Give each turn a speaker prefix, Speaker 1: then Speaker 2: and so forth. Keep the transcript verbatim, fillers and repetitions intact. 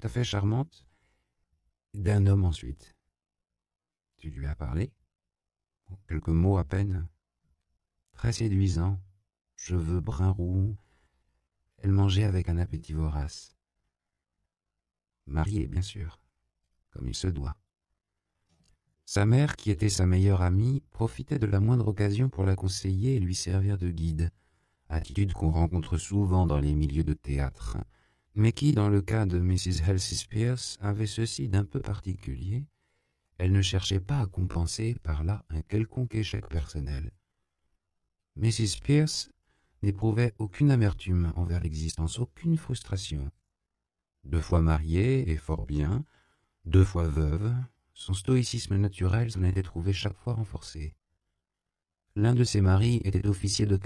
Speaker 1: à fait charmante, d'un homme ensuite. Tu lui as parlé? Quelques mots à peine. Très séduisant, cheveux brun roux. Elle mangeait avec un appétit vorace. Mariée, bien sûr, comme il se doit. Sa mère, qui était sa meilleure amie, profitait de la moindre occasion pour la conseiller et lui servir de guide, attitude qu'on rencontre souvent dans les milieux de théâtre, mais qui, dans le cas de missus Elsie Pierce, avait ceci d'un peu particulier: elle ne cherchait pas à compenser par là un quelconque échec personnel. missus Pierce n'éprouvait aucune amertume envers l'existence, aucune frustration. Deux fois mariée et fort bien, deux fois veuve, son stoïcisme naturel s'en était trouvé chaque fois renforcé. L'un de ses maris était officier de